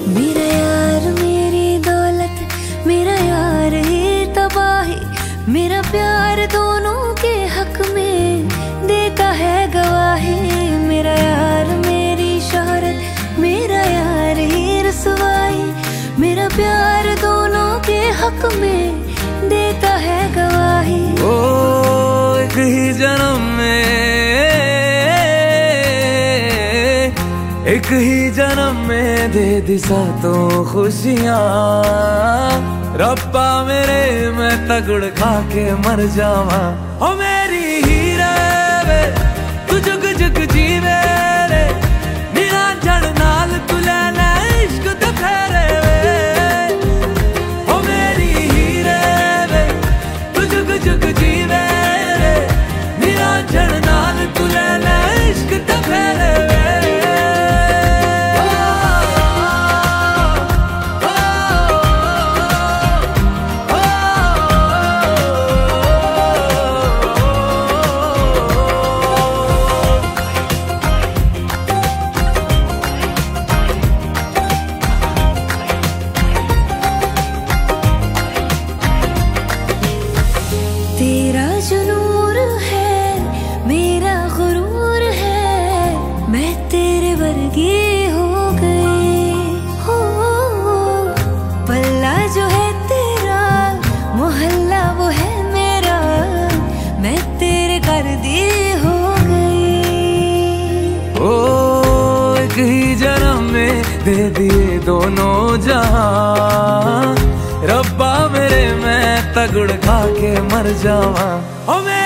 मेरा यार मेरी दौलत, मेरा यार ही तबाही, मेरा प्यार दोनों के हक में देता है गवाही। मेरा यार मेरी शोहरत, मेरा यार ही रसवाई, मेरा प्यार दोनों के हक में देता है गवाही। ओ एक ही जन्म में, एक ही जन्म में दे दी सातों खुशियाँ। रब्बा मेरे मैं तगड़ खा के मर जावा। ओ मेरी हीरे वे तू जुग जुग जीवे रे, नीला जड़ नाल तू लेना इश्क ते फेरे वे। ओ मेरी हीरे वे तू जुग जुग जीवे रे, नीला जड़ नाल तू लेना इश्क ते फेरे वे। तेरा जो नूर है मेरा गुरूर है, मैं तेरे वर्गी हो गई हो। पल्ला जो है तेरा, मोहल्ला वो है मेरा, मैं तेरे कर दी हो गई। ओ एक ही जन्म में दे दिए दोनों जहां। रब्बा मेरे मैं तगड़ खा के मर जावा। ओ